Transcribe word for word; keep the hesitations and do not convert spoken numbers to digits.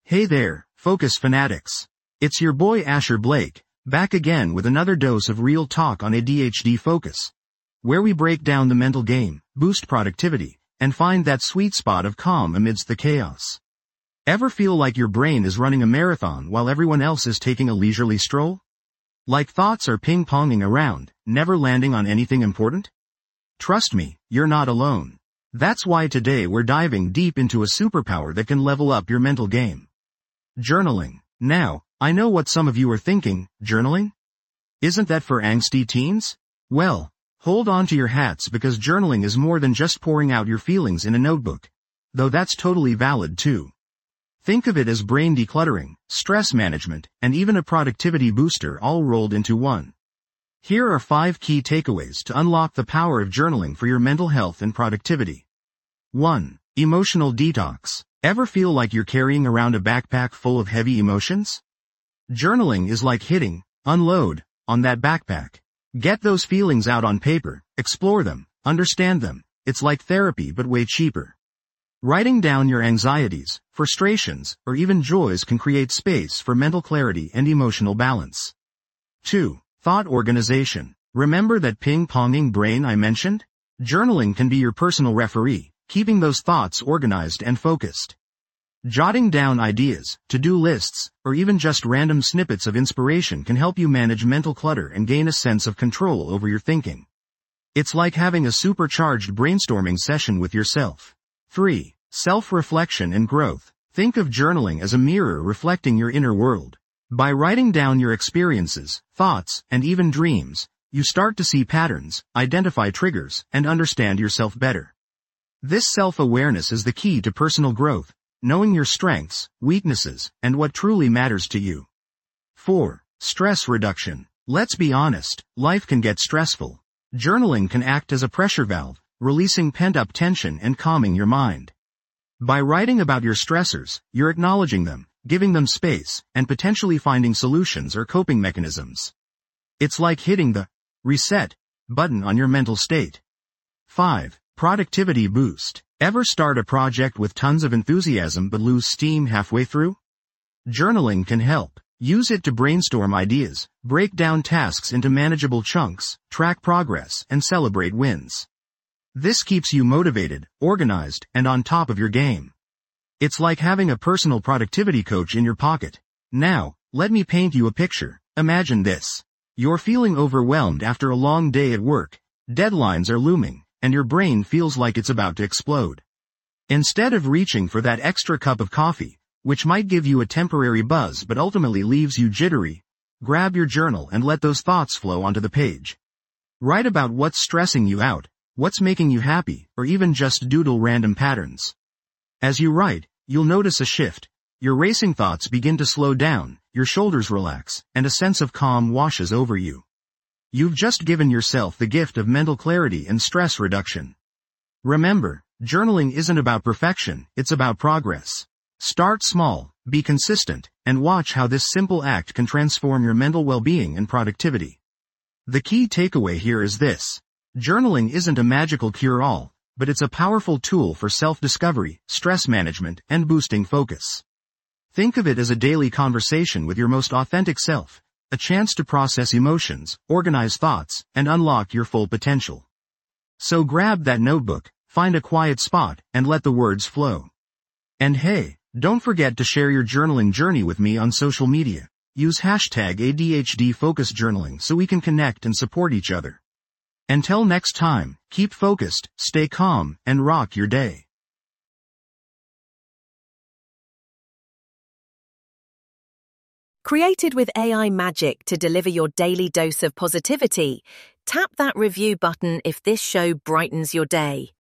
Hey there, Focus Fanatics. It's your boy Asher Blake, back again with another dose of real talk on A D H D Focus, where we break down the mental game, boost productivity, and find that sweet spot of calm amidst the chaos. Ever feel like your brain is running a marathon while everyone else is taking a leisurely stroll? Like thoughts are ping-ponging around, never landing on anything important? Trust me, you're not alone. That's why today we're diving deep into a superpower that can level up your mental game. Journaling. Now, I know what some of you are thinking, journaling? Isn't that for angsty teens? Well, hold on to your hats because journaling is more than just pouring out your feelings in a notebook. Though that's totally valid too. Think of it as brain decluttering, stress management, and even a productivity booster all rolled into one. Here are five key takeaways to unlock the power of journaling for your mental health and productivity. one. Emotional detox. Ever feel like you're carrying around a backpack full of heavy emotions? Journaling is like hitting unload on that backpack. Get those feelings out on paper, explore them, understand them. It's like therapy but way cheaper. Writing down your anxieties, frustrations, or even joys can create space for mental clarity and emotional balance. two. Thought organization. Remember that ping-ponging brain I mentioned? Journaling can be your personal referee, keeping those thoughts organized and focused. Jotting down ideas, to-do lists, or even just random snippets of inspiration can help you manage mental clutter and gain a sense of control over your thinking. It's like having a supercharged brainstorming session with yourself. three. Self-reflection and growth. Think of journaling as a mirror reflecting your inner world. By writing down your experiences, thoughts, and even dreams, you start to see patterns, identify triggers, and understand yourself better. This self-awareness is the key to personal growth, knowing your strengths, weaknesses, and what truly matters to you. four. Stress reduction. Let's be honest, life can get stressful. Journaling can act as a pressure valve, releasing pent-up tension and calming your mind. By writing about your stressors, you're acknowledging them, giving them space, and potentially finding solutions or coping mechanisms. It's like hitting the reset button on your mental state. five. Productivity boost. Ever start a project with tons of enthusiasm but lose steam halfway through? Journaling can help. Use it to brainstorm ideas, break down tasks into manageable chunks, track progress, and celebrate wins. This keeps you motivated, organized, and on top of your game. It's like having a personal productivity coach in your pocket. Now, let me paint you a picture. Imagine this. You're feeling overwhelmed after a long day at work, deadlines are looming, and your brain feels like it's about to explode. Instead of reaching for that extra cup of coffee, which might give you a temporary buzz but ultimately leaves you jittery, grab your journal and let those thoughts flow onto the page. Write about what's stressing you out, what's making you happy, or even just doodle random patterns. As you write, you'll notice a shift. Your racing thoughts begin to slow down, your shoulders relax, and a sense of calm washes over you. You've just given yourself the gift of mental clarity and stress reduction. Remember, journaling isn't about perfection, it's about progress. Start small, be consistent, and watch how this simple act can transform your mental well-being and productivity. The key takeaway here is this. Journaling isn't a magical cure-all, but it's a powerful tool for self-discovery, stress management, and boosting focus. Think of it as a daily conversation with your most authentic self, a chance to process emotions, organize thoughts, and unlock your full potential. So grab that notebook, find a quiet spot, and let the words flow. And hey, don't forget to share your journaling journey with me on social media. Use hashtag A D H D Focus Journaling so we can connect and support each other. Until next time, keep focused, stay calm, and rock your day. Created with A I magic to deliver your daily dose of positivity, tap that review button if this show brightens your day.